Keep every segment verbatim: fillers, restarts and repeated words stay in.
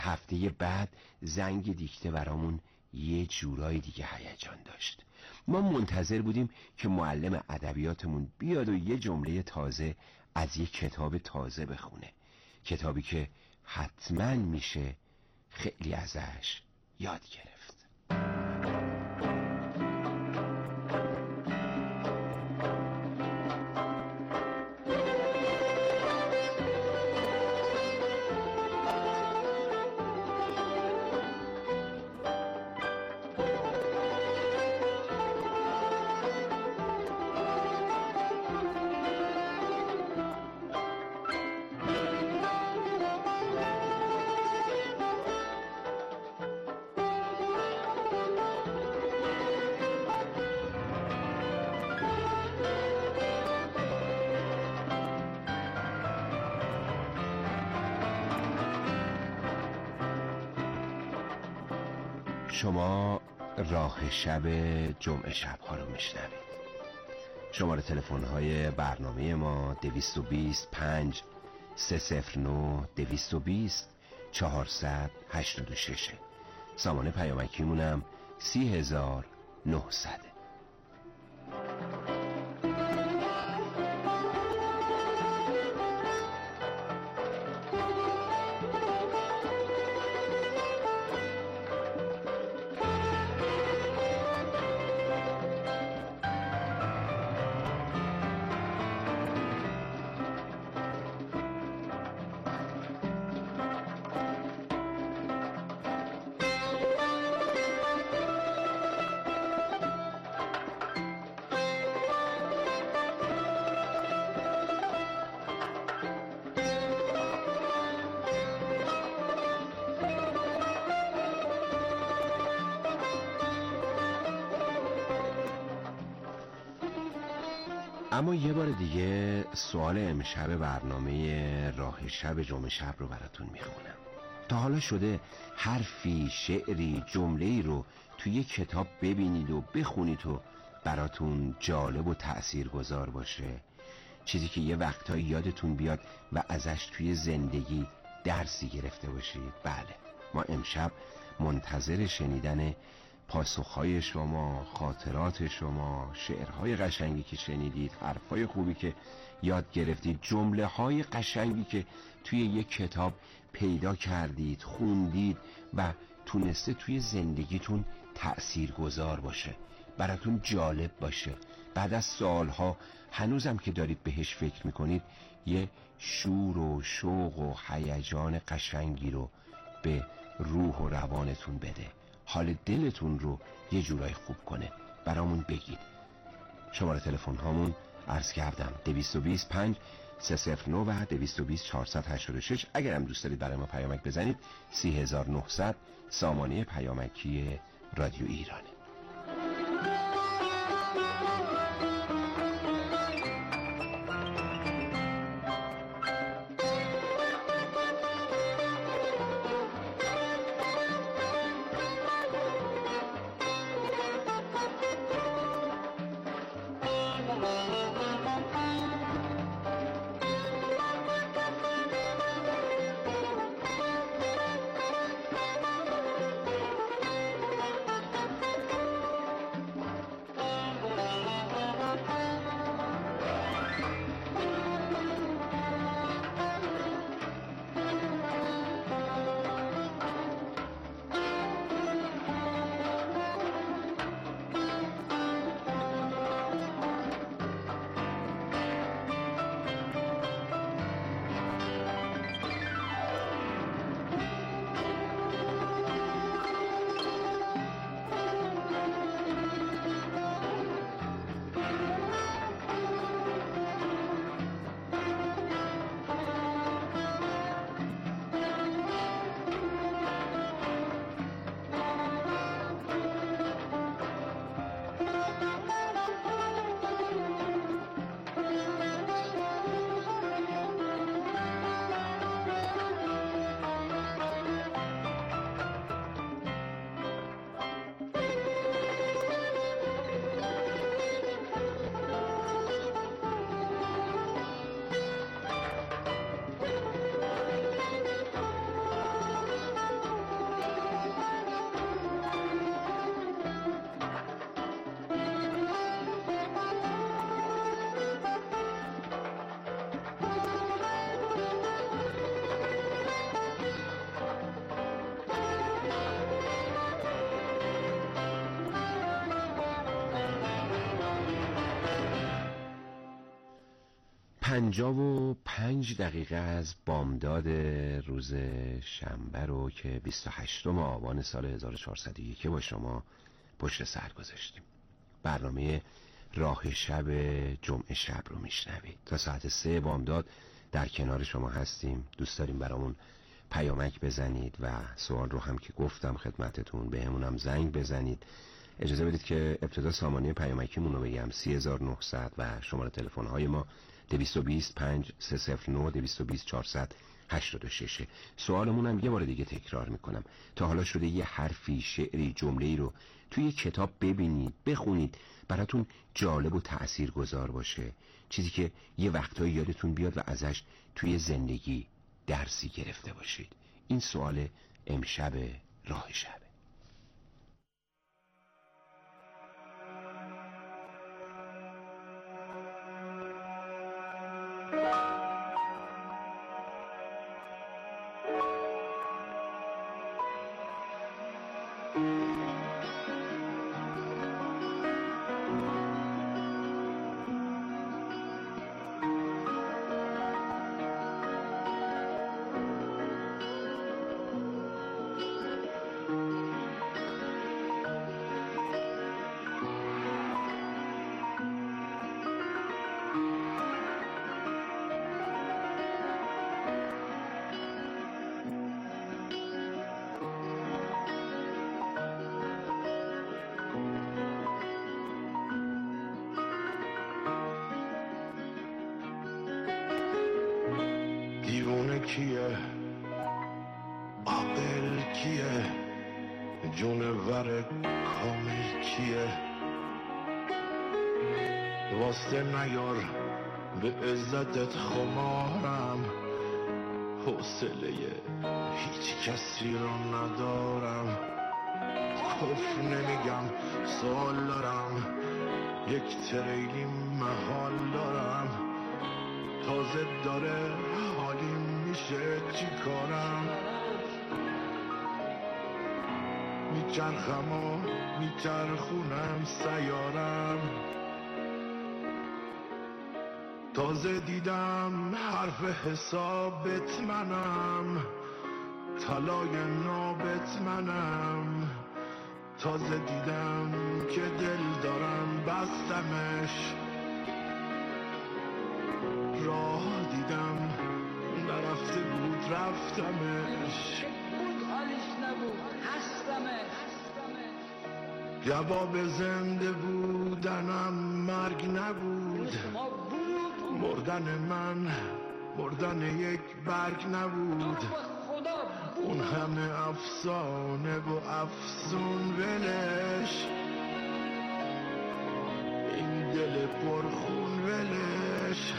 هفته بعد زنگ دیکته برامون یه جورای دیگه هیجان داشت. ما منتظر بودیم که معلم ادبیاتمون بیاد و یه جمله تازه از یه کتاب تازه بخونه، کتابی که حتما میشه خیلی ازش یاد گرفت. شما راه شب جمعه شب‌ها رو میشنوید. شماره تلفن های برنامه ما دویست و بیست پنج سه صفر نه دویست و بیست چهارصد هشتاد و شش. سامان پیامکیمونم سی هزار نهصد. اما یه بار دیگه سوال امشب برنامه راه شب جمعه شب رو براتون میخونم. تا حالا شده حرفی، شعری، جمله‌ای رو توی یه کتاب ببینید و بخونید و براتون جالب و تأثیرگذار باشه، چیزی که یه وقتایی یادتون بیاد و ازش توی زندگی درسی گرفته باشید؟ بله، ما امشب منتظر شنیدن پاسخهای شما، خاطرات شما، شعرهای قشنگی که شنیدید، حرفهای خوبی که یاد گرفتید، جمله های قشنگی که توی یک کتاب پیدا کردید، خوندید و تونسته توی زندگیتون تأثیر گذار باشه، براتون جالب باشه. بعد از سالها هنوزم که دارید بهش فکر میکنید یه شور و شوق و هیجان قشنگی رو به روح و روانتون بده، حال دلتون رو یه جورای خوب کنه. برامون بگید. شماره تلفن هامون عرض کردم دویست و بیست پنج سه صفر نه و دویست و بیست چهارصد هشتاد و شش. اگر هم دوست دارید برای ما پیامک بزنید سی هزار و نهصد سامانه پیامکی رادیو ایرانه. پنجاه و پنج دقیقه از بامداد روز شنبه رو که بیست و هشتم آبان سال هزار و چهارصد و یک با شما پشت سر گذاشتیم. برنامه راه شب جمعه شب رو میشنوید. تا ساعت سه بامداد در کنار شما هستیم. دوست داریم برامون پیامک بزنید و سوال رو هم که گفتم خدمتتون به همونم زنگ بزنید. اجازه بدید که ابتدا سامانه پیامکیمون رو بگم: سی هزار و نهصد و شماره تلفن های ما دویست و بیست پنج سه صفر نه دویست و بیست چهارصد هشتاد و شش. سوالمون هم یه بار دیگه تکرار میکنم: تا حالا شده یه حرفی، شعری، جمله‌ای رو توی کتاب ببینید، بخونید، براتون جالب و تأثیرگذار باشه، چیزی که یه وقتایی یادتون بیاد و ازش توی زندگی درسی گرفته باشید؟ این سوال امشب راه شبه. دیوونه کیه، عاقل کیه، جونور کامل کیه؟ واسه نیار به عزتت خمارم، حوصله هیچ کسی رو ندارم. کفر نمیگم، سوال دارم، یک تریلی محال دارم. تازه داره حالیم میشه چی کارم؟ میچرخم و میچرخونم سیارم. تازه دیدم حرف حسابت منم، طلای نابت منم. تازه دیدم که دل دارم بستمش، راه دیدم نرفته بود رفتمش. بود حالیش نبود هستمش. جواب زنده بودنم مرگ نبود، مردن من مردن یک برگ نبود. اون همه افسانه و افسون ولش، این دل پرخون ولش.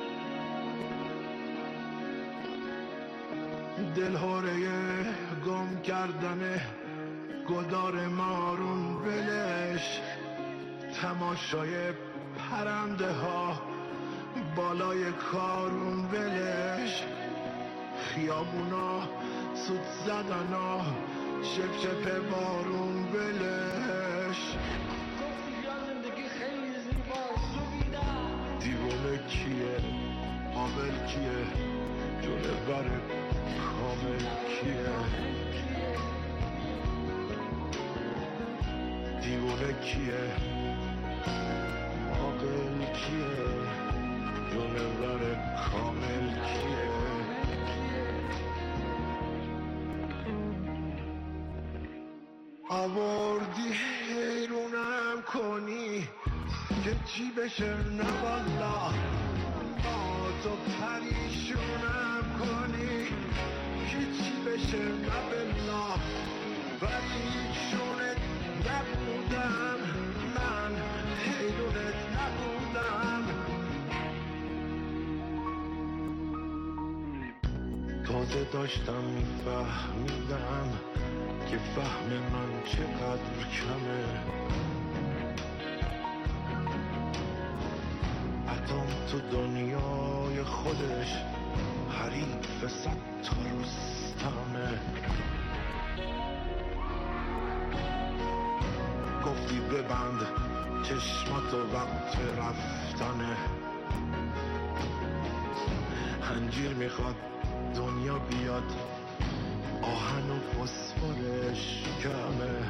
دلهوره گم کردن گدار مارون ولش، تماشای پرنده ها بالای کارون ولش. خیابونا سود زدنا شپ شپ بارون ولش. زندگی خیلی زیباست سویدن. دیوانه کیه، عاقل کیه، جونور کامل کیه؟ دیوانه کیه، عاقل کیه، جونور کامل کیه؟ آوردی حیرونم کنی که چی بشه، نه والا ما تو پریشونم کنی که چی بشه، نه بلا پریشونت نبودم من، حیرونت نبودم. تازه داشتم میفهمیدم که فهم من چقدر کمه. اتم تو دنیای خودش حریف صد تا رستمه. گفتی ببند چشماتو وقت رفتنه، انجیر میخواد دنیا بیاد آهن و فسفرش کمه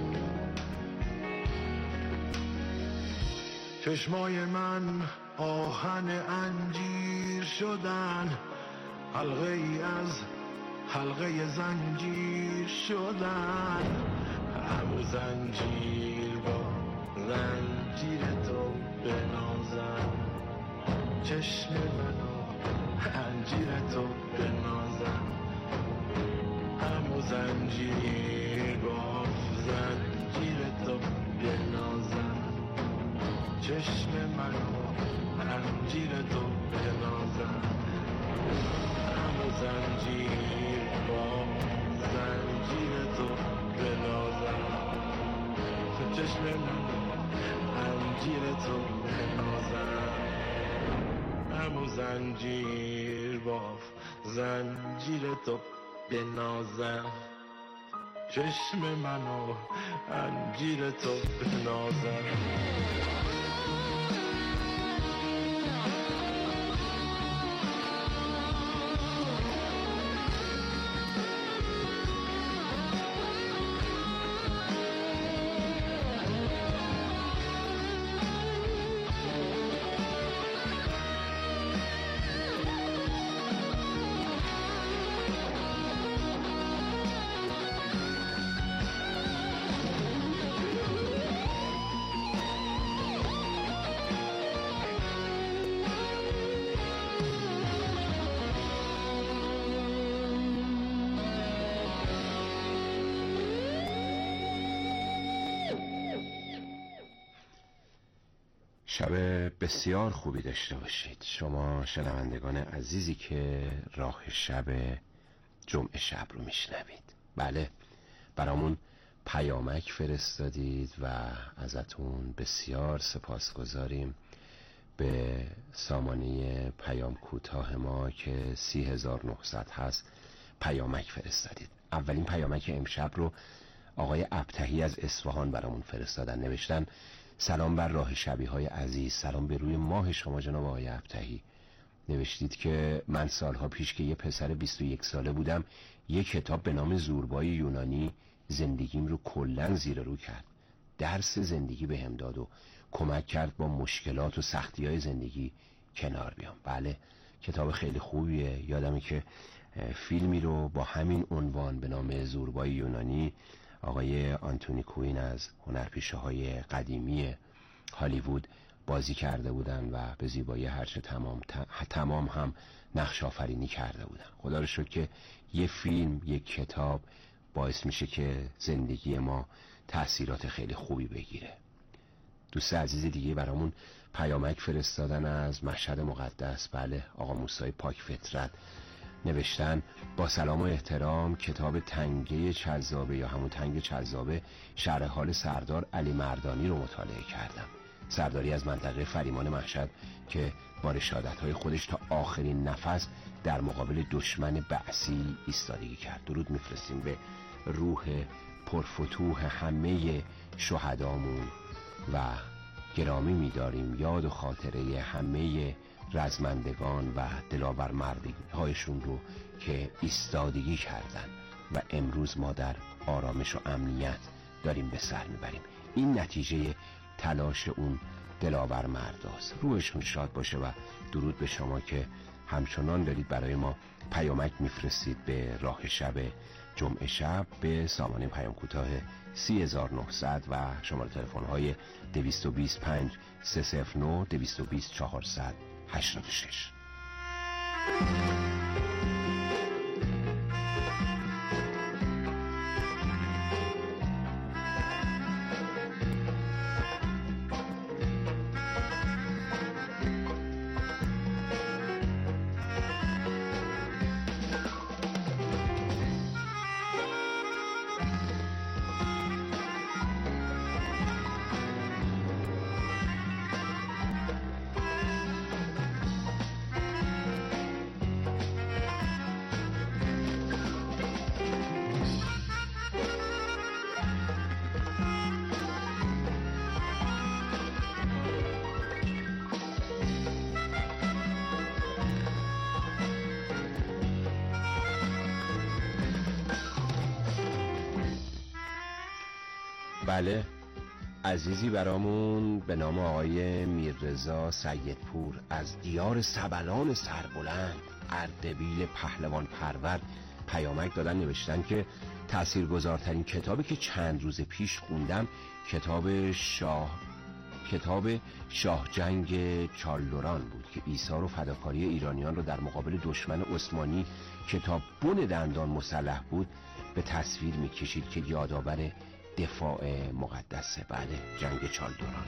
چشمای من آهن انجیر شدن حلقه ای از حلقه زنجیر شدن همو زنجیر با زنجیر تو بنازم چشم منو انجیر تو بنازم همو زنجیر با زنجیر تو بنازم چشم منو انجیر تو بنازم همو زنجیر با زنجیر تو بنازم چشم منو انجیر تو بنازم همو زنجیر با زنجیر تو بنازم چشم منو انجیر تو بنازم شب بسیار خوبی داشته باشید شما شنوندگان عزیزی که راه شب جمعه شب رو میشنوید. بله برامون پیامک فرستادید و ازتون بسیار سپاسگزاریم. به سامانه پیام کوتاه ما که سی هزار و نهصد هست پیامک فرستادید. اولین پیامک امشب رو آقای ابتهی از اصفهان برامون فرستادن. نوشتن سلام بر راه شبی های عزیز، سلام به روی ماه شما جناب آقای ابتهی. نوشتید که من سالها پیش که یه پسر بیست و یک ساله بودم یک کتاب به نام زوربای یونانی زندگیم رو کلن زیر رو کرد. درس زندگی به هم داد و کمک کرد با مشکلات و سختی های زندگی کنار بیام. بله کتاب خیلی خوبیه. یادمه که فیلمی رو با همین عنوان به نام زوربای یونانی آقای آنتونی کوین از هنرپیشه های قدیمی هالیوود بازی کرده بودن و به زیبایی هرچه تمام تمام هم نقش آفرینی کرده بودن. خدا رو شکر که یه فیلم یک کتاب باعث میشه که زندگی ما تأثیرات خیلی خوبی بگیره. دوست عزیز دیگه برامون پیامک فرستادن از مشهد مقدس. بله آقا موسی پاک فطرت نوشتن با سلام و احترام کتاب تنگه چذابه یا همون تنگ چذابه شرح حال سردار علی مردانی رو مطالعه کردم. سرداری از منطقه فریمان مشهد که با رشادت‌های خودش تا آخرین نفس در مقابل دشمن بعثی ایستادگی کرد. درود میفرستیم به روح پرفتوح همه شهدامون و گرامی می‌داریم یاد و خاطره همه رزمندگان و دلاور مردی هایشون رو که ایستادگی کردن و امروز ما در آرامش و امنیت داریم به سر میبریم. این نتیجه تلاش اون دلاور مرداست. روحشون شاد باشه و درود به شما که همچنان دارید برای ما پیامک میفرستید به راه شب جمعه شب به سامانه پیام کوتاه سی هزار و نهصد و شماره تلفن های دویست و بیست و پنج سه صفر نه دویست و بیست چهارصد هشتاد و شش. بله، عزیزی برامون به نام آقای میررضا سیدپور از دیار سبلان سربلند اردبیل پهلوان پرور پیامک دادن، نوشتن که تاثیرگذارترین کتابی که چند روز پیش خوندم کتاب شاه کتاب شاه جنگ چالدوران بود که ایثار و فداکاری ایرانیان رو در مقابل دشمن عثمانی کتاب بن دندان مسلح بود به تصویر میکشید که یادآور دفاع مقدسه. بله، جنگ چالدوران.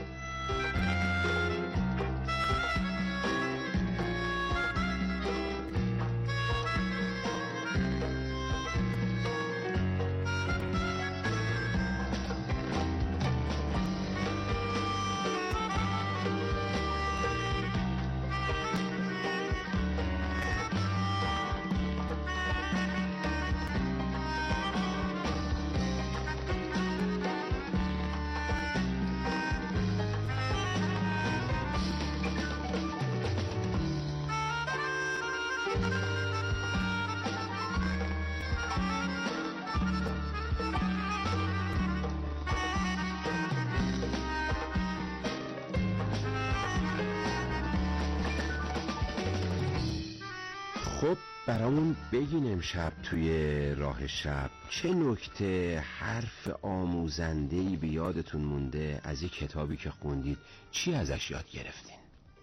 خب برامون بگین امشب توی راه شب چه نکته حرف آموزنده‌ای به یادتون مونده از این کتابی که خوندید؟ چی ازش یاد گرفتین؟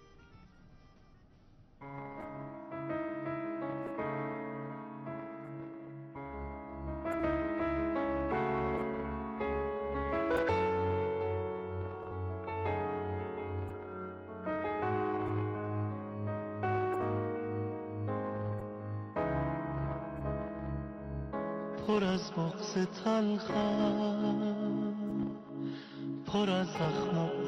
پر از بغض تلخم، پر از زخم و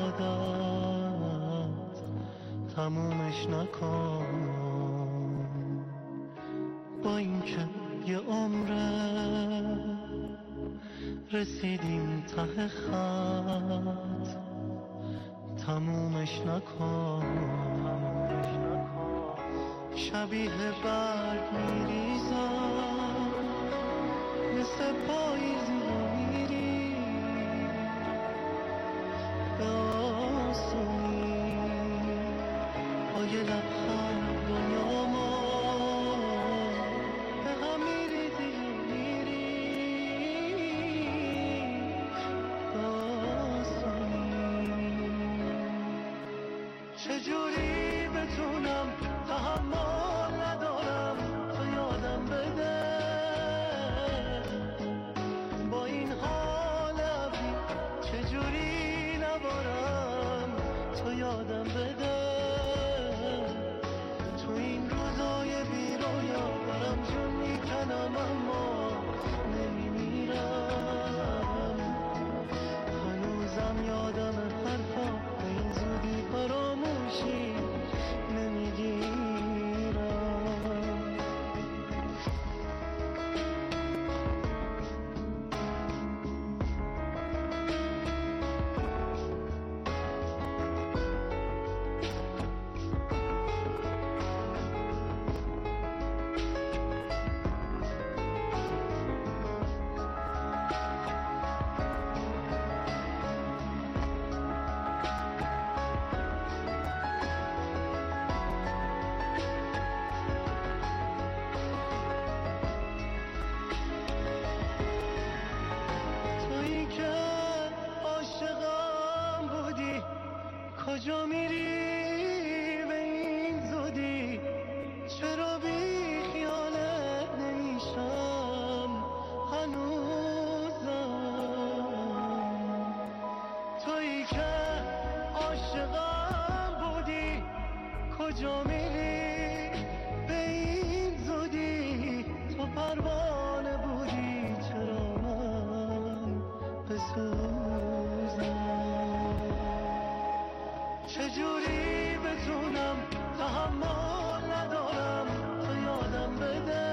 عادت، تمومش نکن. با این که یه عمره رسیدیم ته خط، تمومش نکن. شبیه برگ میریزم مثل پاییزی رو میری به آسونی با یه لبخند دنیامو به هم میریزی و میری به آسونی. چجوری بتونم تحمل ندارم تو یادم بده، با این حال ابری چجوری نبارم تو یادم بده. تو این روزای بیرویا برم جون میکنم اما نمیمیرم. هنوزم یادم حرفا به این زودی فراموشی نمیگیرم. کجا میری به این زودی؟ چرا بی خیالت نمیشم هنوزم؟ تویی که عاشقم بودی کجا میری به این زودی؟ تو پروانه بودی چرا من بسوزم؟ چجوری بتونم تحمل ندارم تو یادم بده،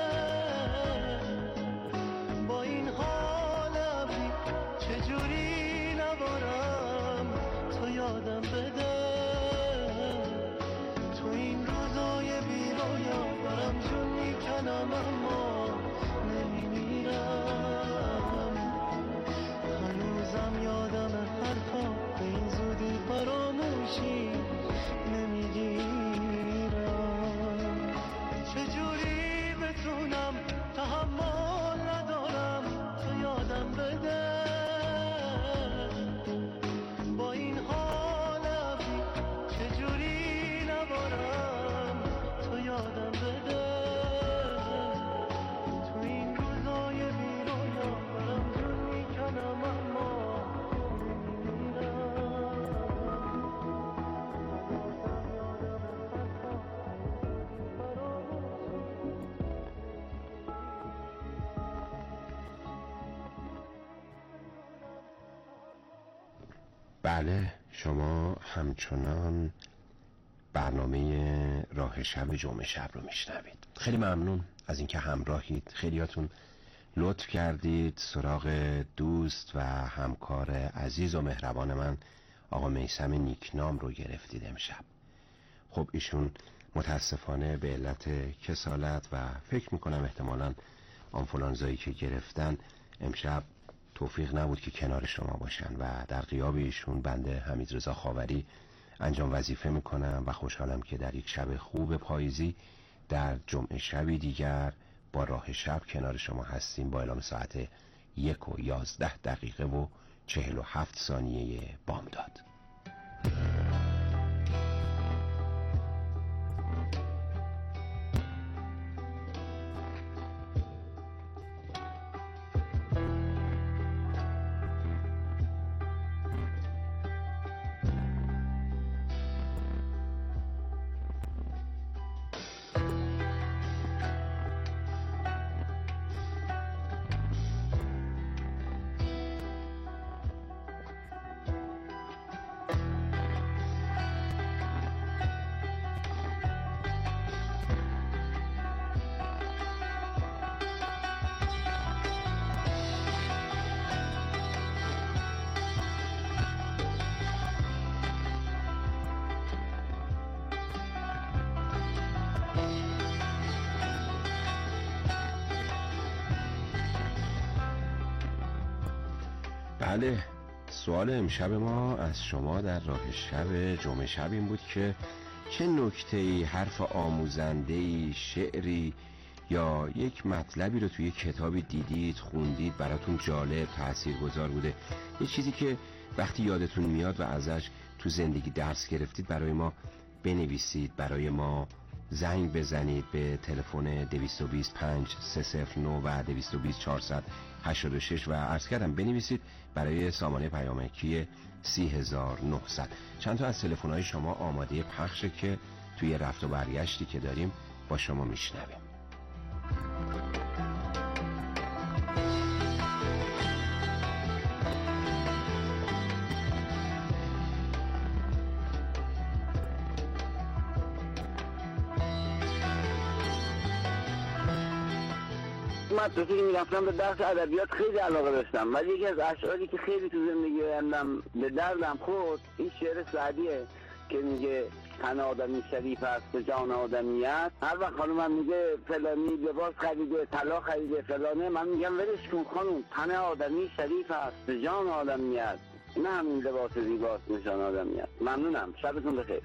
با این حال ابری چجوری نبارم تو یادم بده. بله، شما همچنان برنامه راه شب جمعه شب رو میشنوید. خیلی ممنون از اینکه همراهید. خیلیاتون لطف کردید سراغ دوست و همکار عزیز و مهربان من آقا میثم نیکنام رو گرفتید امشب. خب ایشون متاسفانه به علت کسالت و فکر میکنم احتمالاً آنفولانزایی که گرفتن امشب توفیق نبود که کنار شما باشن و در غیاب ایشون بنده حمیدرضا خاوری انجام وظیفه میکنم و خوشحالم که در یک شب خوب پاییزی در جمعه شبی دیگر با راه شب کنار شما هستیم با اعلام ساعت یک و یازده دقیقه و چهل و هفت ثانیه بامداد. بله، سوال امشب ما از شما در راه شب جمعه شب این بود که چه نکته‌ای، حرف آموزنده‌ای، شعری یا یک مطلبی رو توی کتابی دیدید، خوندید، براتون جالب، تاثیرگذار بوده، یه چیزی که وقتی یادتون میاد و ازش تو زندگی درس گرفتید برای ما بنویسید، برای ما زنگ بزنید به تلفن دویست و بیست پنج سیصد و نه و دویست و بیست چهارصد و هشتاد و شش و عرض کردم بنویسید برای سامانه پیامکی سی هزار و نهصد. چند تا از تلفن‌های شما آماده پخشه که توی رفت و برگشتی که داریم با شما میشنویم. من تو که میرفتم به درس ادبیات خیلی علاقه داشتم، ولی یکی از اشعاری که خیلی تو زندگی آیندم به دردم خورد این شعر سعدیه که میگه تن آدمی شریف است به جان آدمیت. هر وقت خانومم میگه فلانی لباس خریده، طلا خریده، فلانه، من میگم ولش کن خانوم، تن آدمی شریف است به جان آدمیت، نه همین لباس زیباست نشان آدمیت. ممنونم، شبتون بخیر.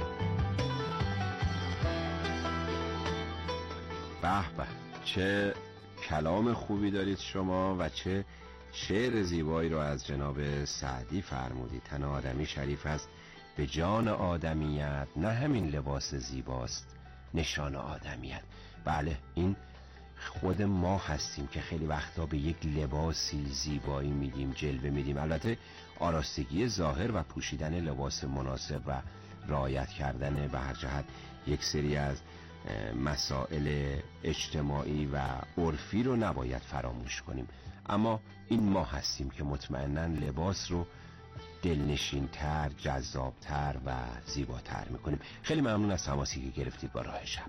به به، چه کلام خوبی دارید شما و چه شعر زیبایی رو از جناب سعدی فرمودید. تن آدمی شریف است به جان آدمیت، نه همین لباس زیباست نشان آدمیت. بله، این خود ما هستیم که خیلی وقتا به یک لباسی زیبایی میدیم، جلوه میدیم. البته آراستگی ظاهر و پوشیدن لباس مناسب و رعایت کردن به هر جهت یک سری از مسائل اجتماعی و عرفی رو نباید فراموش کنیم، اما این ما هستیم که مطمئناً لباس رو دلنشین‌تر، جذابتر و زیباتر میکنیم. خیلی ممنون از تماسی که گرفتید با راه شب.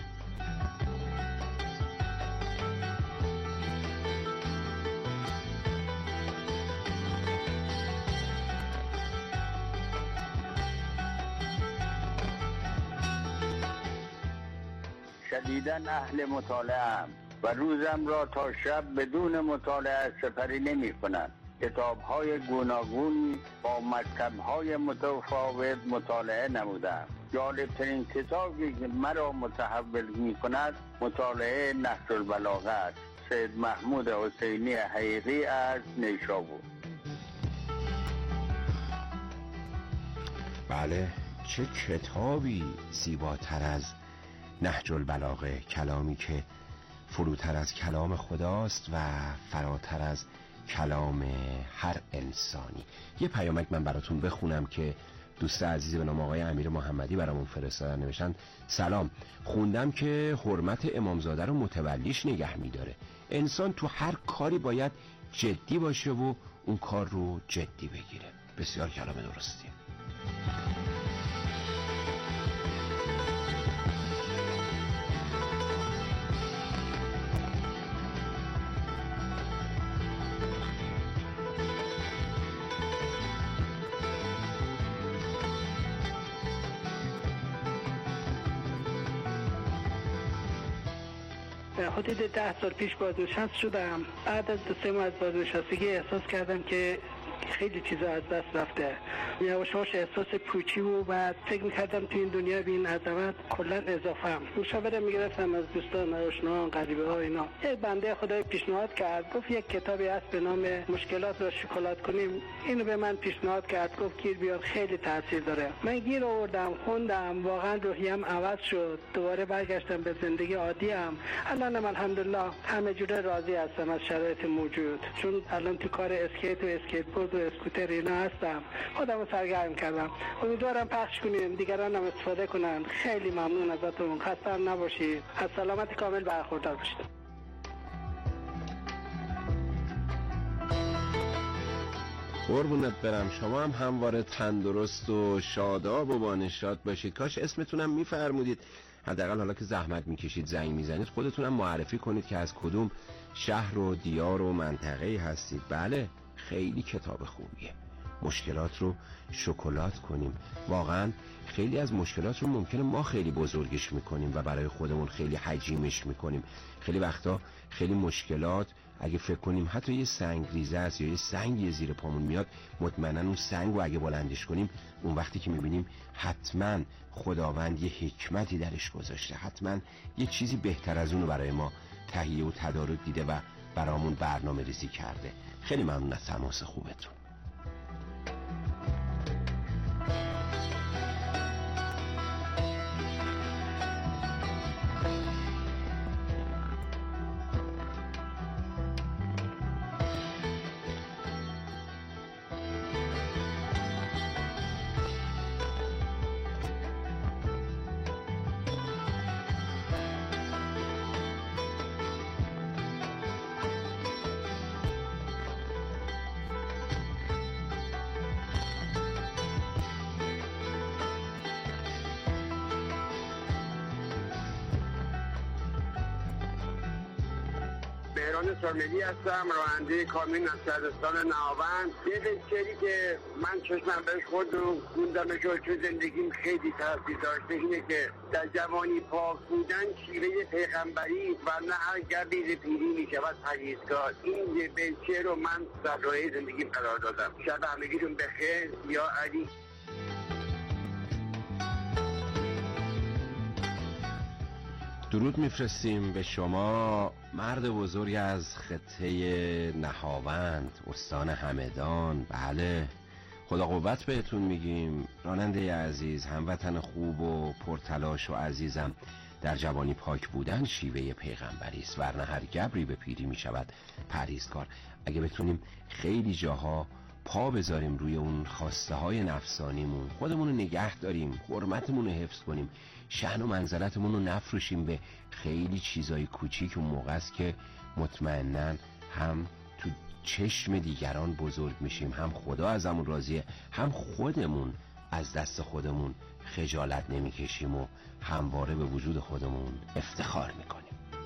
شدیدن اهل مطالعه و روزم را تا شب بدون مطالعه سپری نمی کنند. کتاب های گوناگونی با مکتب های متفاوت مطالعه نمودم. جالبترین کتابی که مرا متحول می کند مطالعه نهج البلاغه است. سید محمود حسینی حقیقی از نیشابور. بله، چه کتابی زیباتر از نهج البلاغه، کلامی که فروتر از کلام خداست و فراتر از کلام هر انسانی. یه پیامک من براتون بخونم که دوست عزیزی به نام آقای امیر محمدی برامون فرستادن. نوشتن سلام، خوندم که حرمت امامزاده رو متولیش نگه میداره. انسان تو هر کاری باید جدی باشه و اون کار رو جدی بگیره. بسیار کلام درستیه. حدود ده سال پیش بازنشسته شدم. بعد از دو سه ماه از بازنشستگی احساس کردم که خیلی چیزا از دست رفته. یواش یواش احساس پوچی و بعد فکر می‌کردم تو این دنیا بین عظمت کلا اضافه‌ام. مشاوره می‌گرفتم از دوستان، آشنایان، غریبه‌ها اینا. یه بنده خدای پیشنهاد کرد، گفت یک کتابی هست به نام مشکلات را شکلات کنیم. اینو به من پیشنهاد کرد، گفت گیر بیار، خیلی تاثیر داره. من گیر آوردم، خوندم، واقعا روحیم عوض شد. دوباره برگشتم به زندگی عادیم. الانم الحمدلله همه جوره راضی هستم از شرایط موجود. چون الان تو کار اسکیت و اسکیت بورد و اسکوتر اینا هستم. خودمو سرگرم کردم. امیدوارم پخش کنیم، دیگران هم استفاده کنن. خیلی ممنون ازتون. خسته نباشید. از سلامت کامل برخوردار باشید. قربونت برم. شما هم همواره تندرست و شاداب و بانشاد باشید. کاش اسمتونم میفرمودید. حداقل حالا که زحمت میکشید زنگ میزنید خودتونم معرفی کنید که از کدوم شهر و دیار و منطقه‌ای هستید. بله، خیلی کتاب خوبیه. مشکلات رو شکلات کنیم. واقعا خیلی از مشکلات رو ممکنه ما خیلی بزرگش میکنیم و برای خودمون خیلی حجیمش میکنیم. خیلی وقتا خیلی مشکلات اگه فکر کنیم حتی یه سنگ ریزه است یا یه سنگی زیر پامون میاد، مطمئنا اون سنگ رو اگه بلندش کنیم، اون وقتی که میبینیم حتما خداوند یه حکمتی درش گذاشته، حتما یه چیزی بهتر از اون رو برای ما تهیه و تدارک دیده و برامون برنامه ریزی کرده. خیلی ممنون از تماس خوبتون. مهران سرمدی هستم، راننده کامیون از شهرستان نهاوند. یه شعری که من چشمم بهش خورد و خوندم تو زندگیم خیلی تاثیر داشته اینه که در جوانی پاک بودن شیوه پیغمبری ورنه هر گردی پیری می شود پرهیزگار. این بنچه رو من در راه زندگیم قرار دادم. شب همگیتون بخیر. یا علی. درود میفرستیم به شما مرد بزرگ از خطه نهاوند، استان همدان. بله، خدا قوت بهتون میگیم. راننده عزیز، هموطن خوب و پرتلاش و عزیزم، در جوانی پاک بودن شیوه پیغمبری است، ورنه هر گبری به پیری میشود پرهیزکار. اگه بتونیم خیلی جاها پا بذاریم روی اون خواسته های نفسانیمون، خودمون رو نگه داریم، حرمتمون رو حفظ کنیم، شأن و منزلتمون رو نفروشیم به خیلی چیزای کوچیک، اون موقع است که مطمئناً هم تو چشم دیگران بزرگ میشیم، هم خدا ازمون راضیه، هم خودمون از دست خودمون خجالت نمیکشیم و همواره به وجود خودمون افتخار میکنیم.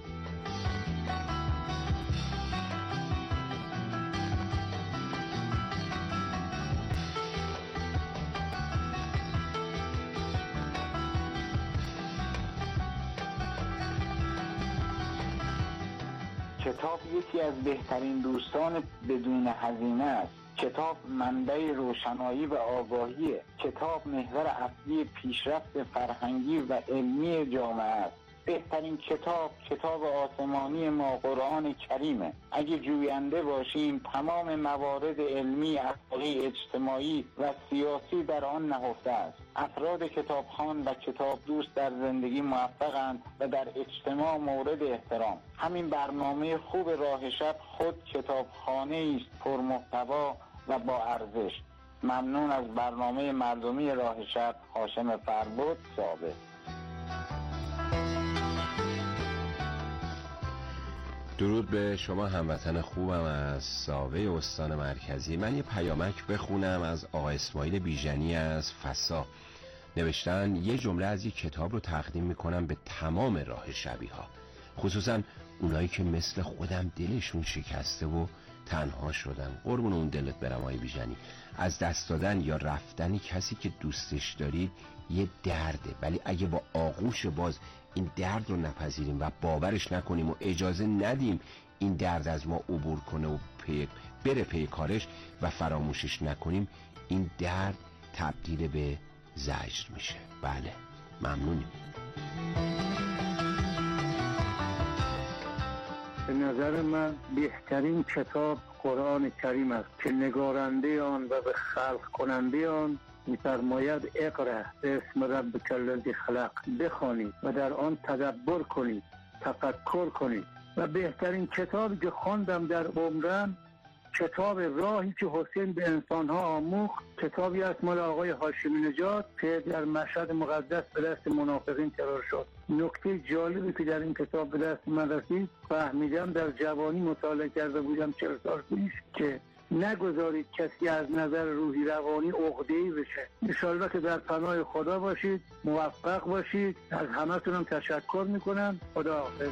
کتاب یکی از بهترین دوستان بدون هزینه است. کتاب منبع روشنایی و آگاهیه. کتاب محور اصلی پیشرفت فرهنگی و علمی جامعه است. بهترین کتاب کتاب آسمانی ما قرآن کریمه. اگه جوینده باشیم تمام موارد علمی، اخلاقی، اجتماعی و سیاسی در آن نهفته است. افراد کتابخوان و کتاب دوست در زندگی موفقند و در اجتماع مورد احترام. همین برنامه خوب راه شب خود کتابخانه است پرمحتوا و با ارزش. ممنون از برنامه مردمی راه شب. هاشم فربود، ثابت. درود به شما هموطن خوبم از ساوه استان مرکزی. من یه پیامک بخونم از آقا اسماعیل بیژنی از فسا. نوشتن یه جمله از یه کتاب رو تقدیم میکنم به تمام راه شبی ها، خصوصا اونایی که مثل خودم دلشون شکسته و تنها شدن. قربون اون دلت برم آقای بیژنی. از دست دادن یا رفتنی کسی که دوستش دارید یه درده، ولی اگه با آغوش باز این درد رو نپذیریم و باورش نکنیم و اجازه ندیم این درد از ما عبور کنه و پی بره پی کارش و فراموشش نکنیم، این درد تبدیل به زجر میشه. بله، ممنونیم. به نظر من بهترین کتاب قرآن کریم است که نگارنده آن و به خلق کننده آن می‌فرماید اقرأ باسم ربک الذی خلق، بخوانید و در آن تدبر کنید، تفکر کنید. و بهترین کتابی که خواندم در عمرم کتاب راهی که حسین به انسانها آموخت، کتابی است مال آقای هاشمی نژاد که در مشهد مقدس به دست منافقین ترور شد. نکته جالبی که در این کتاب به دست من رسید، فهمیدم در جوانی مطالعه کرده بودم چهل سال پیش که نگذارید کسی از نظر روحی روانی عقده‌ای بشه. انشالله که در پناه خدا باشید، موفق باشید. از همتونم تشکر میکنم. خدا حافظ.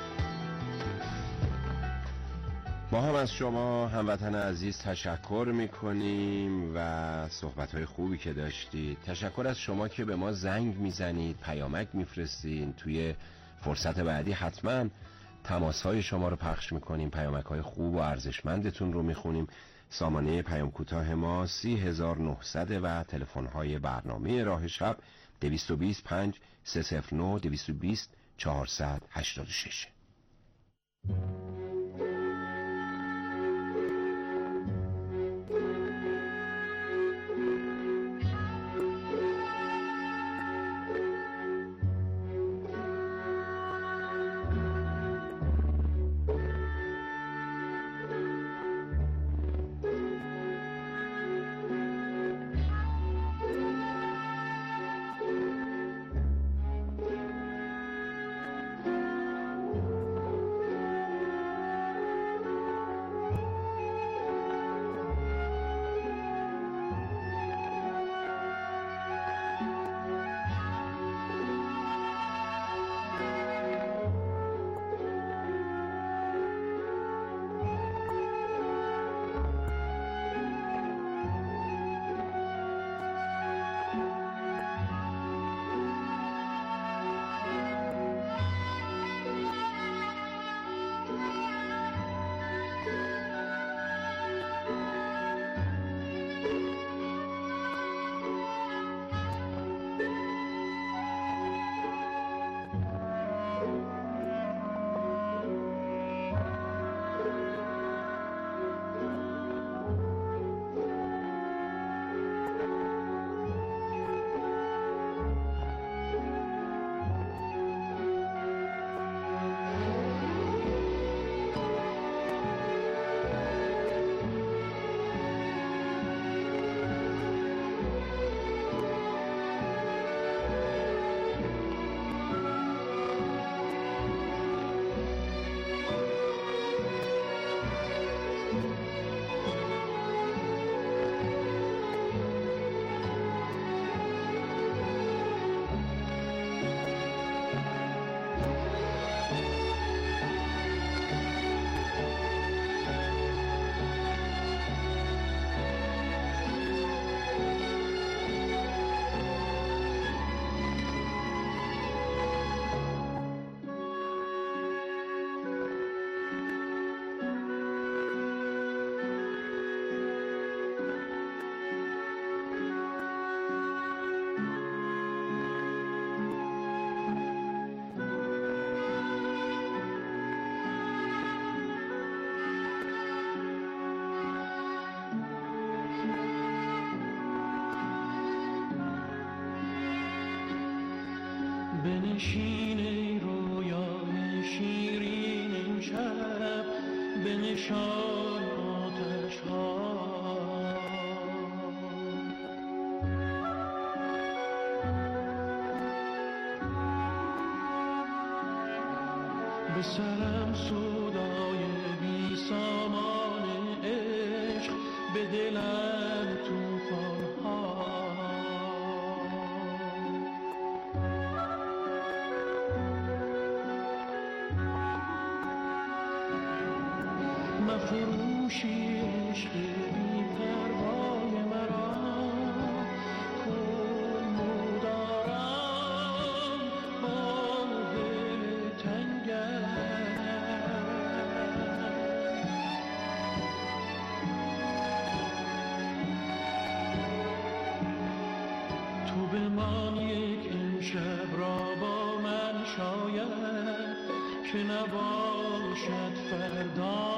ما هم از شما هموطن عزیز تشکر میکنیم و صحبتهای خوبی که داشتید. تشکر از شما که به ما زنگ میزنید، پیامک میفرستین. توی فرصت بعدی حتما تماسهای شما رو پخش میکنیم، پیامکهای خوب و ارزشمندتون رو میخونیم. سامانه پیام کوتاه ما سی هزار و نهصد و تلفن‌های برنامه راه شب دویست و بیست پنج سه صفر نه دویست و بیست چهارصد و هشتاد و شش. بنشین ای رویای شیرین امشب، بنشان آتش ها، به سرم سودای به دلم توفان ها. مفروشی عشق بی پروای مرا، کن مدارم با دل تنگم. تو بمان یک امشب را با من شاید که نباشد فردا.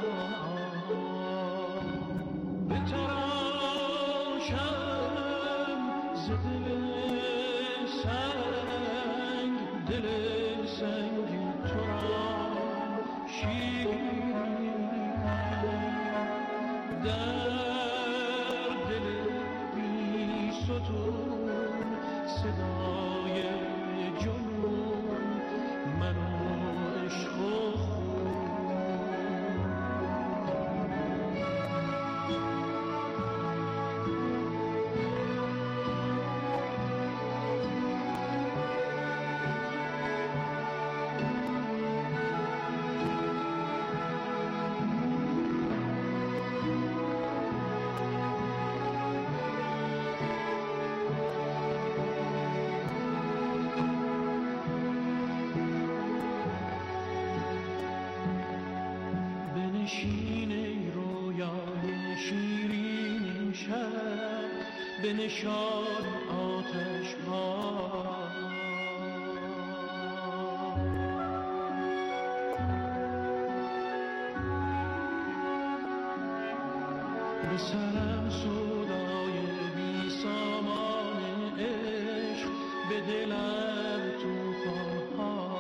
بنشان آتش ها، به سرم سودای بی سامان عشق، به دلم توفان ها.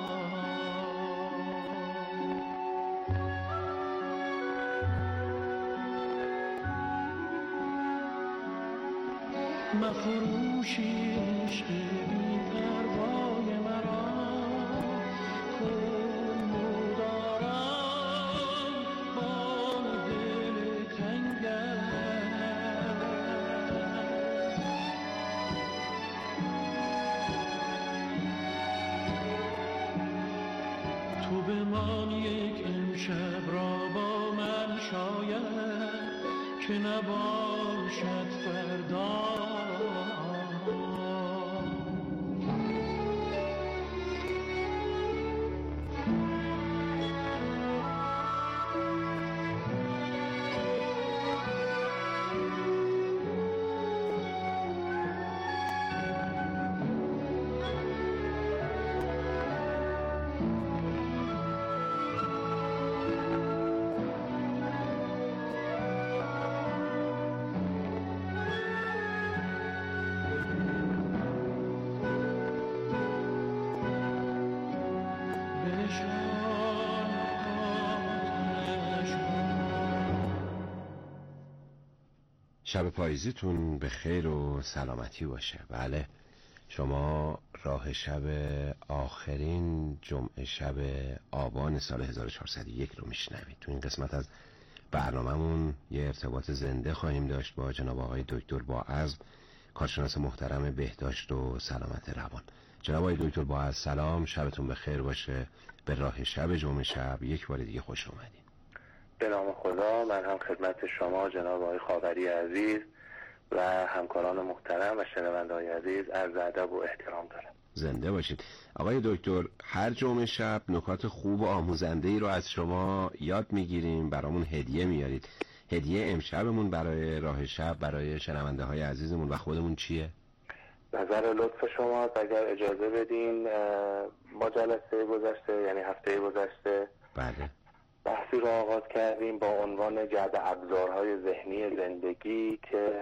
مفروشی عشق بی پروای مرا، کن مدارم با دل تنگم. تو بمان یک امشب را با من شاید که نباشد فردا. شب پاییزیتون به خیر و سلامتی باشه. بله، شما راه شب آخرین جمعه شب آبان سال هزار و چهارصد و یک رو میشنوید. تو این قسمت از برنامه‌مون یه ارتباط زنده خواهیم داشت با جناب آقای دکتر باعزم، کارشناس محترم بهداشت و سلامت روان. جناب آقای دکتر باعزم سلام، شبتون به خیر باشه. به راه شب جمعه شب یک بار دیگه خوش اومدین. به نام خدا، من هم خدمت شما جناب آقای خاوری عزیز و همکاران محترم و شنونده‌های عزیز عرض ادب و احترام دارم. زنده باشید. آقای دکتر، هر جمعه شب نکات خوب و آموزنده‌ای رو از شما یاد میگیریم، برامون هدیه میارید. هدیه امشبمون برای راه شب، برای شنونده‌های عزیزمون و خودمون چیه؟ نظر لطف شما، اگر اجازه بدین ما جلسه گذشته یعنی هفته گذشته بله بحثی رو آغاز کردیم با عنوان جعبه ابزارهای ذهنی زندگی که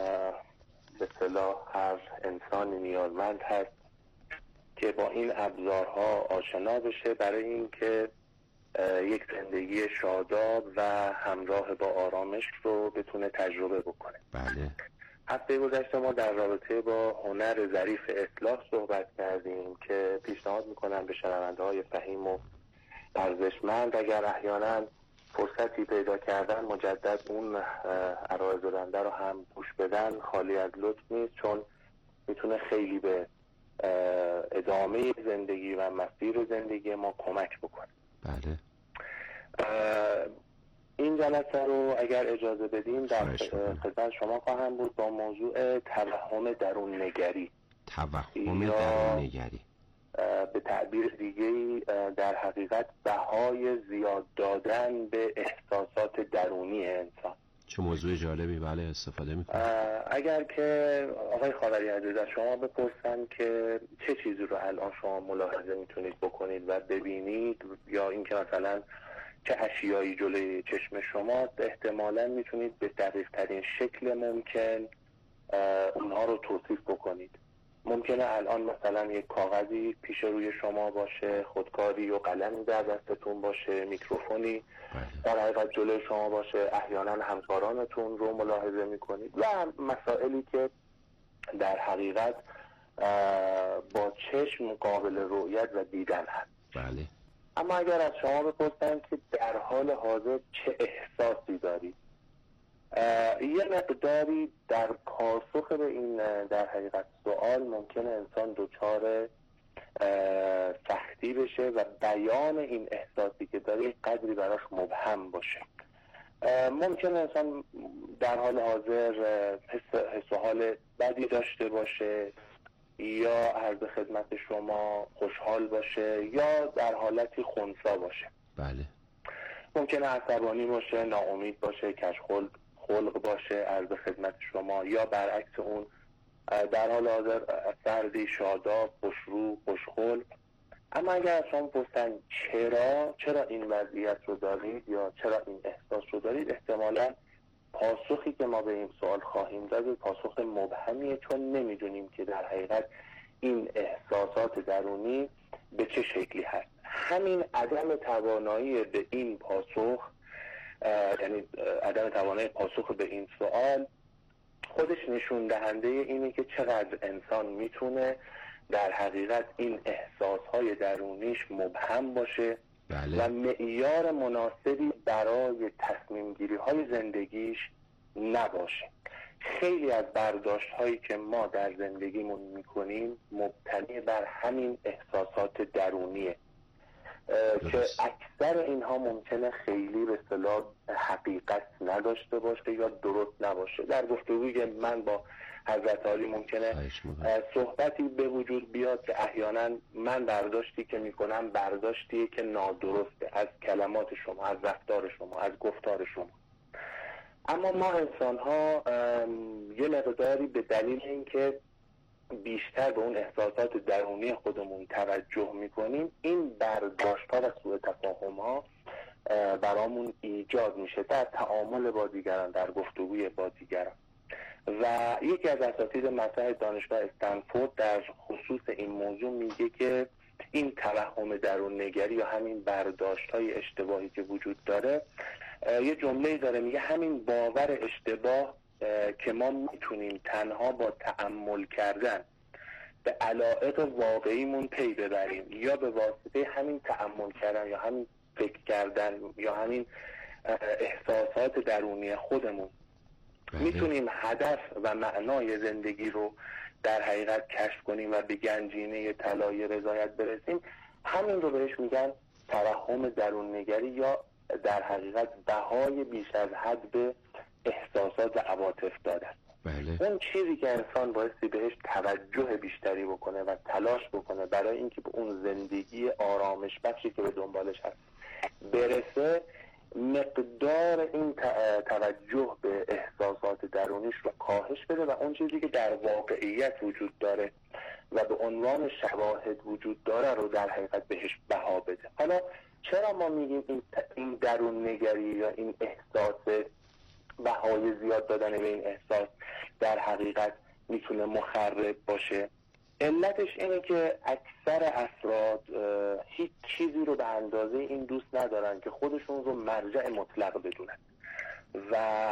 به اصطلاح هر انسانی نیازمند هست که با این ابزارها آشنا بشه برای اینکه یک زندگی شاداب و همراه با آرامش رو بتونه تجربه بکنه. بله. هفته گذشته ما در رابطه با هنر ظریف اصلاح صحبت کردیم که پیشنهاد میکنم به شنونده‌های فهیم و ارزشمند اگر احیانا فرصتی پیدا کردن مجدد اون عرایض رنده رو هم گوش بدن خالی از لطف نیست، چون میتونه خیلی به ادامه زندگی و مسیر زندگی ما کمک بکنه. بله. این جلسه رو اگر اجازه بدیم در خدمت شما خواهم بود با موضوع توهم درون نگری. توهم درون نگری به تعبیر دیگه‌ای در حقیقت بهای زیاد دادن به احساسات درونی انسان. چه موضوع جالبی. بله استفاده میکنم. اگر که آقای خاوری عزیز از شما بپرسم که چه چیزی رو الان شما ملاحظه میتونید بکنید و ببینید، یا اینکه مثلا چه اشیایی جلوی چشم شماست، احتمالاً میتونید به دقیق ترین شکل ممکن اونها رو توصیف بکنید. ممکنه الان مثلا یک کاغذی پیش روی شما باشه، خودکاری و قلمی در دستتون باشه، میکروفونی در حقیقت جلوی شما باشه، احیانا همکارانتون رو ملاحظه میکنید و مسائلی که در حقیقت با چشم قابل رؤیت و دیدن هست. بله. اما اگر از شما بپرسن که در حال حاضر چه احساسی دارید، یه مقداری در پاسخ به این در حقیقت سوال ممکنه انسان دچار سختی بشه و بیان این احساسی که داره قدری براش مبهم باشه. ممکنه انسان در حال حاضر حس, حس و حال بدی داشته باشه، یا عرض خدمت شما خوشحال باشه، یا در حالتی خنثی باشه. بله. ممکنه عصبانی باشه، ناامید باشه، کژخلق خلق باشه عرض خدمت شما، یا برعکس اون در حال حاضر سردی، شاداب، خوشرو، خوشخلق. اما اگر از شما پرسن چرا چرا این وضعیت رو دارید یا چرا این احساس رو دارید، احتمالاً پاسخی که ما به این سوال خواهیم داد پاسخ مبهمیه، چون نمیدونیم که در حقیقت این احساسات درونی به چه شکلی هست. همین عدم توانایی به این پاسخ، یعنی عدم توانایی پاسخ به این سوال، خودش نشون دهنده اینه که چقدر انسان میتونه در حقیقت این احساسهای درونیش مبهم باشه. بله. و معیار مناسبی برای تصمیم گیری های زندگیش نباشه. خیلی از برداشت هایی که ما در زندگیمون میکنیم مبتنی بر همین احساسات درونیه که اکثر اینها ممکنه خیلی به اصطلاح حقیقت نداشته باشه یا درست نباشه. در گفتگویی که من با حضرت عالی ممکنه صحبتی به وجود بیاد که احیانا من برداشتی که میکنم برداشتیه که نادرسته از کلمات شما، از رفتار شما، از گفتار شما. اما ما انسان ها یه مقداری به دلیل اینکه بیشتر به اون احساسات درونی خودمون توجه میکنیم، این برداشت ها و سوء تفاهم ها برامون ایجاد میشه در تعامل با دیگران، در گفتگوی با دیگران. و یکی از اساتید مطرح دانشگاه استنفورد در خصوص این موضوع میگه که این توهم درون نگری یا همین برداشت های اشتباهی که وجود داره، یه جمله‌ای داره میگه همین باور اشتباه که ما میتونیم تنها با تأمل کردن به علایق واقعیمون پی ببریم، یا به واسطه همین تأمل کردن یا همین فکر کردن یا همین احساسات درونی خودمون میتونیم هدف و معنای زندگی رو در حقیقت کشف کنیم و به گنجینه طلای رضایت برسیم. همین رو بهش میگن توهم درون نگری، یا در حقیقت بهای بیش از حد به احساسات عواطف دادن. بله. اون چیزی که انسان بایستی بهش توجه بیشتری بکنه و تلاش بکنه برای اینکه به اون زندگی آرامش بخشی که به دنبالش هست برسه، مقدار این توجه به احساسات درونیش رو کاهش بده و اون چیزی که در واقعیت وجود داره و به عنوان شواهد وجود داره رو در حقیقت بهش بها بده. حالا چرا ما میگیم این, این درون نگری یا این احساس بهای زیاد دادن به این احساس در حقیقت میتونه مخرب باشه؟ علتش اینه که اکثر افراد هیچ چیزی رو به اندازه این دوست ندارن که خودشون رو مرجع مطلق بدونن و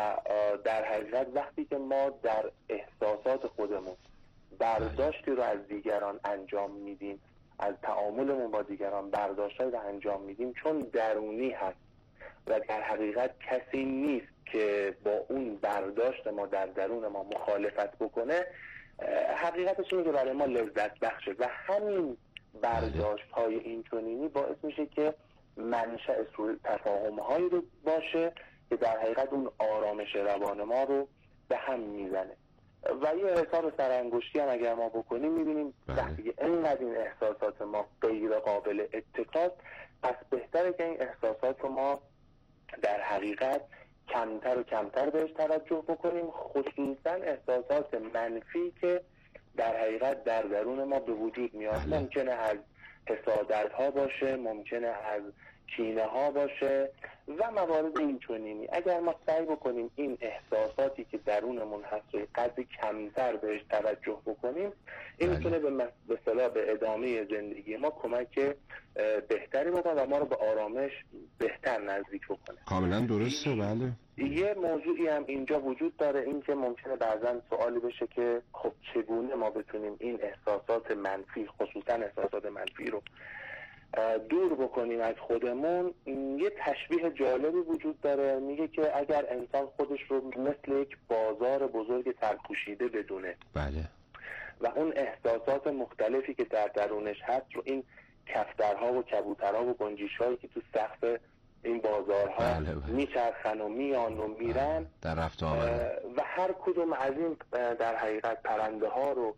در حقیقت وقتی که ما در احساسات خودمون برداشتی رو از دیگران انجام میدیم، از تعاملمون با دیگران برداشتی رو انجام میدیم، چون درونی هست و در حقیقت کسی نیست که با اون برداشت ما در درون ما مخالفت بکنه، حقیقتش اینه که برای ما لذت بخشه و همین برداشت های این چنینی باعث میشه که منشأ سوء تفاهم هایی رو باشه که در حقیقت اون آرامش روان ما رو به هم میزنه. و یه حساب سرانگشتی هم اگر ما بکنیم میبینیم وقتی که اینقدر این احساسات ما غیر قابل اتکاست، پس بهتره که این احساسات رو ما در حقیقت کمتر و کمتر بهش توجه بکنیم، خصوصا احساسات منفی که در حقیقت در درون ما به وجود میاد. ممکنه از حسادت ها باشه، ممکنه از کینه ها باشه و موارد این چنینی. اگر ما سعی بکنیم این احساساتی که درونمون هست رو قدر کمتر بهش توجه بکنیم، این میتونه به مثلا به ادامه زندگی ما کمک بهتری بکنه و ما رو به آرامش بهتر نزدیک بکنه. کاملا درسته. بله. یه موضوعی هم اینجا وجود داره، این که ممکنه بعضا سوالی بشه که خب چگونه ما بتونیم این احساسات منفی، خصوصا احساسات منفی رو دور بکنیم از خودمون. یه تشبیه جالبی وجود داره، میگه که اگر انسان خودش رو مثل یک بازار بزرگ سرپوشیده بدونه، بله، و اون احساسات مختلفی که در درونش هست رو این کفترها و کبوترها و گنجیش‌هایی که تو سقف این بازارها بله بله. میچرخن و میان و میرن در رفت آمد و هر کدوم از این در حقیقت پرنده ها رو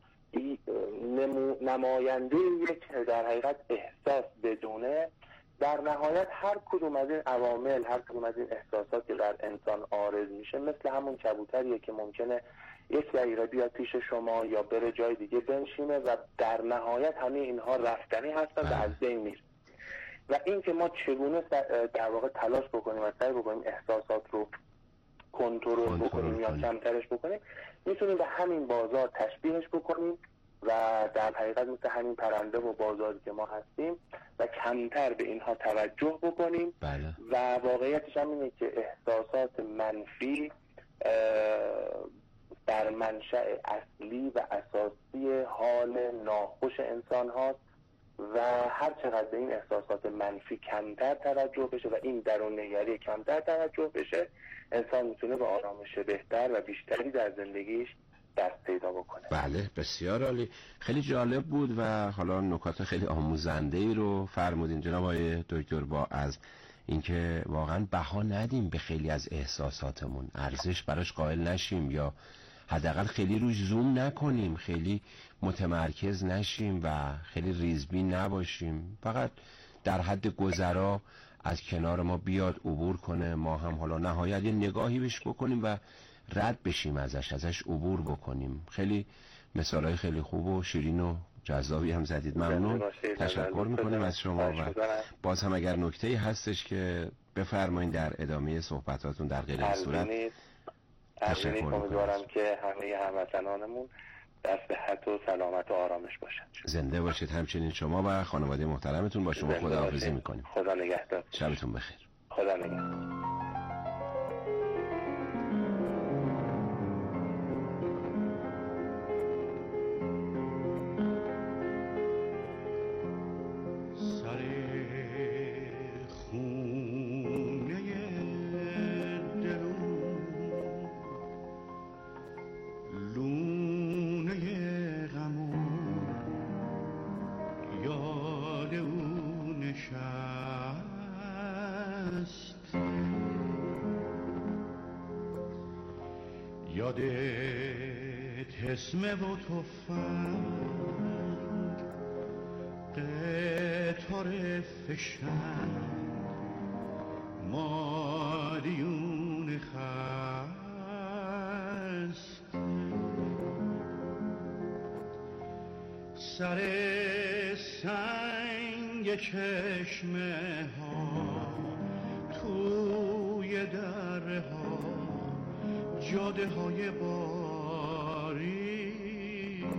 نماینده یک در حقیقت احساس بدونه، در نهایت هر کدوم از این عوامل، هر کدوم از این احساسات که در انسان عارض میشه، مثل همون کبوتریه که ممکنه یک دقیقه بیاد پیش شما یا بره جای دیگه بنشینه و در نهایت همه اینها رفتنی هستن و از بین میره. و این که ما چگونه در واقع تلاش بکنیم و سعی بکنیم احساسات رو کنترل بکنیم یا کمترش بکنیم، میتونیم به همین بازار تشبیهش بکنیم و در حقیقت مثل همین پرنده و بازاری که ما هستیم و کمتر به اینها توجه بکنیم. بله. و واقعیتش هم اینه که احساسات منفی در منشأ اصلی و اساسی حال ناخوش انسان هاست و هر چقدر به این احساسات منفی کمتر توجه بشه و این درون نگری کمتر توجه بشه، انسان میتونه به آرامش بهتر و بیشتری در زندگیش دست پیدا بکنه. بله، بسیار عالی. خیلی جالب بود و حالا نکات خیلی آموزنده ای رو فرمودین جناب آقای دکتر، با از اینکه واقعا بها ندیم به خیلی از احساساتمون، ارزش براش قائل نشیم یا حداقل خیلی روش زوم نکنیم، خیلی متمرکز نشیم و خیلی ریزبین نباشیم، فقط در حد گذرا از کنار ما بیاد عبور کنه، ما هم حالا نهایت یه نگاهی بهش بکنیم و رد بشیم ازش ازش عبور بکنیم. خیلی مثالای خیلی خوب و شیرین و جذابی هم زدید. ممنون، تشکر میکنیم از شما و باز هم اگر نکته‌ای هستش که بفرمایید در ادامه صحبتاتون در غیر این صورت. تشکر میکنم. امیدوارم که همه هموطنانمون در صحت و سلامت و آرامش باشن. زنده باشید. همچنین شما و خانواده محترمتون. با شما خداحافظی میکنیم. خدا نگهدار. شبتون بخیر. خدا نگهدار. یادت اسمه و تفنگ قطار فشن مادیون خست سر سنگ چشمه ها توی دره ها جاده های باریک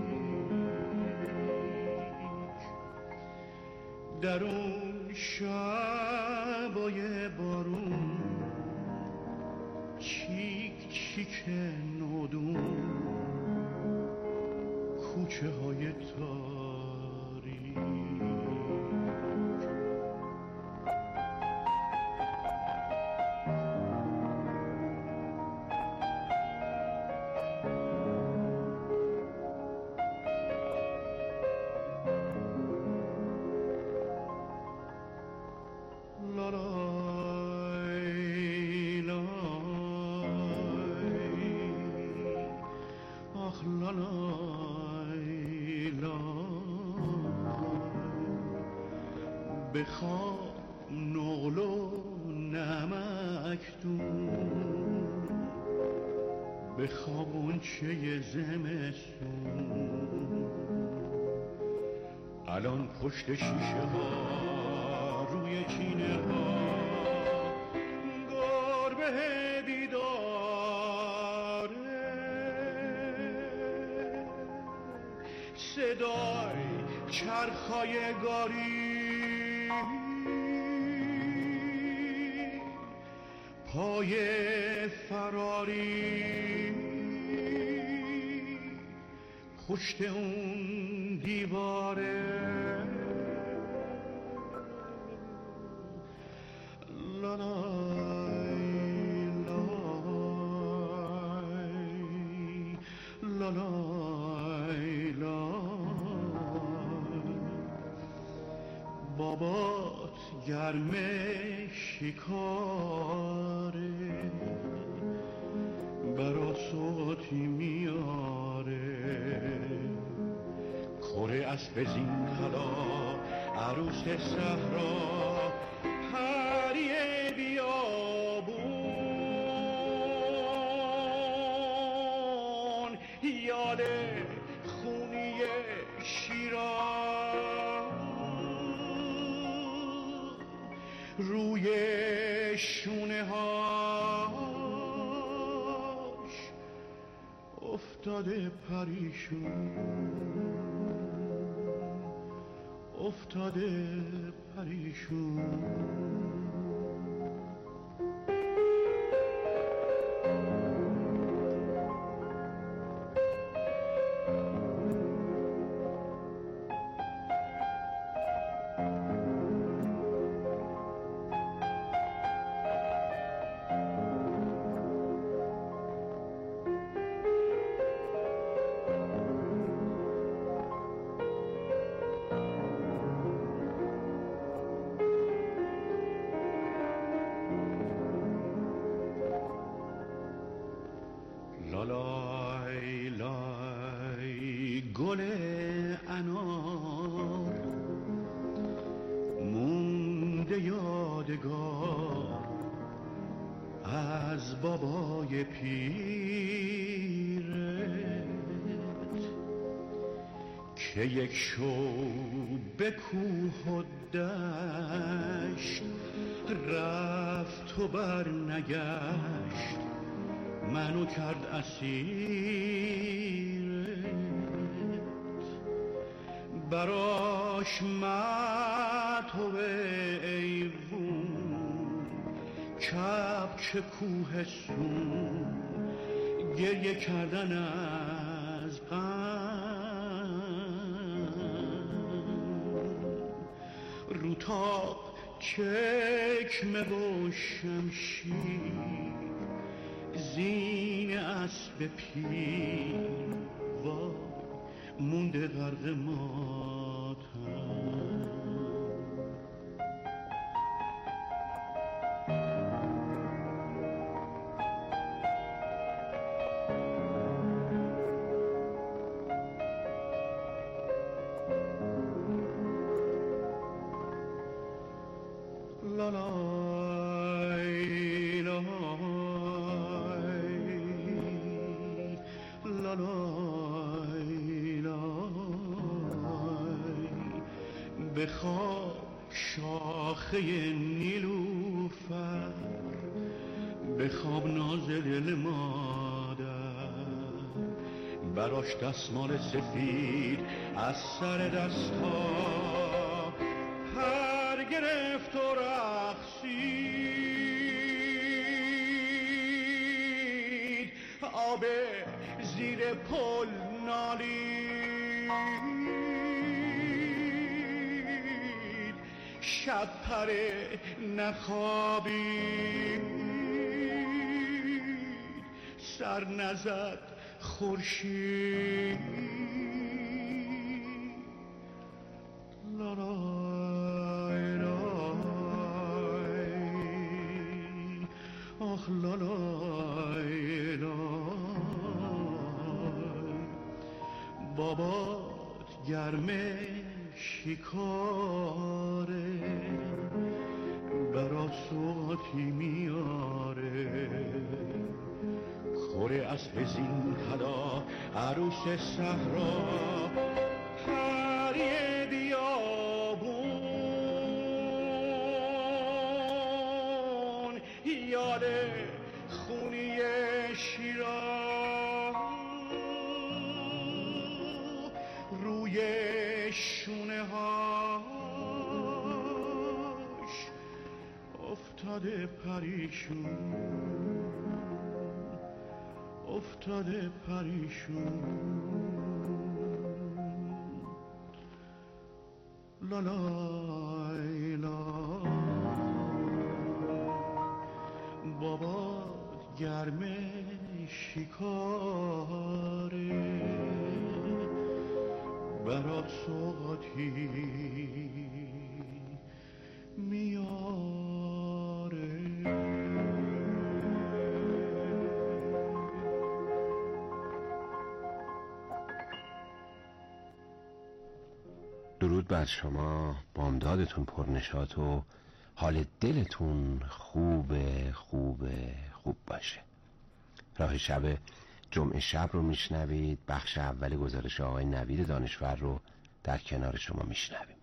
در اون شبای بارون چیک چیک نودون کوچه های تاریک بخواب نقل و نمک دون، بخواب غنچه زمستون. الان پشت شیشه ها روی چینه ها گربه بیداره، صدای چرخای گاری پای فراری پشت اون دیواره. لا لا لا لا لا بابات گرمه شکاره، برات صوتی میاره. کره اسب زین طلا عروس صحرا پریه بیابون، یاد خونی شیراز روی شونه هاش افتاده پریشون، افتاده پریشون. لالای لای گل انار مونده یادگار از بابای پیرت که یک شو به کوه و دشت رفت و بر نگشت، منو کرد اسیرت. براش متو ایوون کبک کوهستون، گریه کردن از غم. روتاب چکمه و شمشیر زین اسب پیر وای مونده غرق ماتم. لا لا بخواب شاخه نیلوفر، بخواب ناز دل مادر، براش دستمال سفید از سر دستها پر گرفت و رقصید. آب زیر پل نالید، شب پره نخوابید، سر نزد خورشید. لالای لای آخ لالای لای بابات گرمه شکاره، برا سوغاتی میاره خوره از هزین کدا عروس صحرا پری بیابون یاد خونی شیران روی شونه هاش افتاده پریشون افتاده پریشون لا لای لا بابا گرم شکاره برات سوغاتی میاره. درود بر شما، بامدادتون پرنشاط و حال دلتون خوبه خوبه خوب باشه. راه شب جمعه شب رو میشنوید. بخش اول گزارش آقای نوید دانشور رو در کنار شما میشنویم.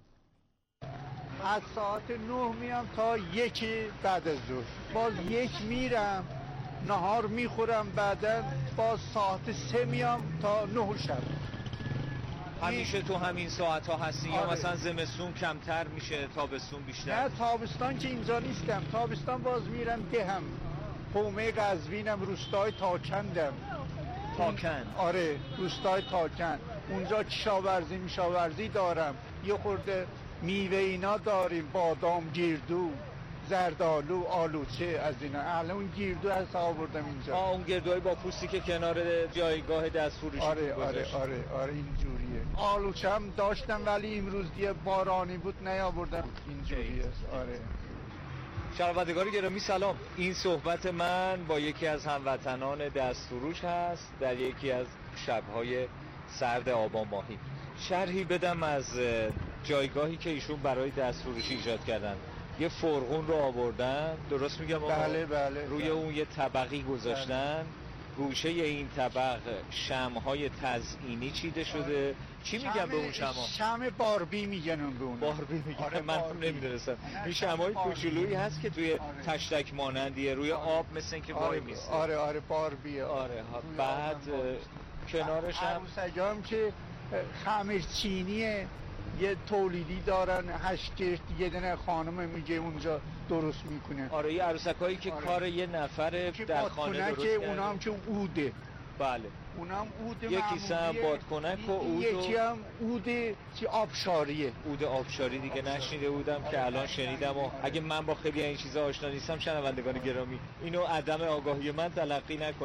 از ساعت نه میام تا یکی بعد از ظهر، باز یک میرم نهار میخورم، بعدا باز ساعت سه میام تا نه شب. همیشه تو همین ساعت ها هستی؟ آره. یا مثلا زمستون کمتر میشه تابستون بیشتر؟ نه تابستان که اینجا نیستم، تابستان باز میرم دهم، قومه قزوینم، روستای تاکندم. تاکند؟ آره روستای تاکند. اونجا کشاورزی میشاورزی دارم، یه خورده میوه اینا داریم، بادام، گیردو، زردالو، آلوچه، از اینا. الان گیردو از آوردم اینجا. آه اون گردوهای با پوستی که کنار جایگاه دست فروشی آره آره آره آره اینجوریه. آلوچه هم داشتم ولی امروز دیگه بارانی بود نیاوردم. اینجوریه. آره. شنوندگان گرامی سلام. این صحبت من با یکی از هموطنان دستفروش هست در یکی از شب‌های سرد آبان ماهی. شرحی بدم از جایگاهی که ایشون برای دستفروشی ایجاد کردن. یه فرغون رو آوردن، درست میگم؟ بله بله. روی بله. اون یه طبقی گذاشتن. بله. گوشه این طبق شمع‌های تزئینی چیده شده. چی میگن به اون شمع؟ شمع باربی میگن اون به اون. باربی میگن. آره من نمیدونستم. این شمع‌های کوچولویی هست که توی آره. تشتک مانندیه روی آب مثل اینکه وای میسته. آره آره باربیه. آره ها. بعد کنارش هم عروسکام که خمیر چینیه، یه تولیدی دارن هشت کشت، یه دونه خانم میگه اونجا درست میکنه. آره یه عروسکایی که آره. کار یه نفر در خانه درست که کرده. اونا هم که اوده. بله. اونم عود یکی سم بادکنک و عود یکی هم عود چی آبشاریه. عود آبشاری دیگه نشنیده بودم که الان شنیدم و اگه من با خیلی این چیزا آشنا نیستم شنوندگان گرامی اینو عدم آگاهی من تلقی نکنید.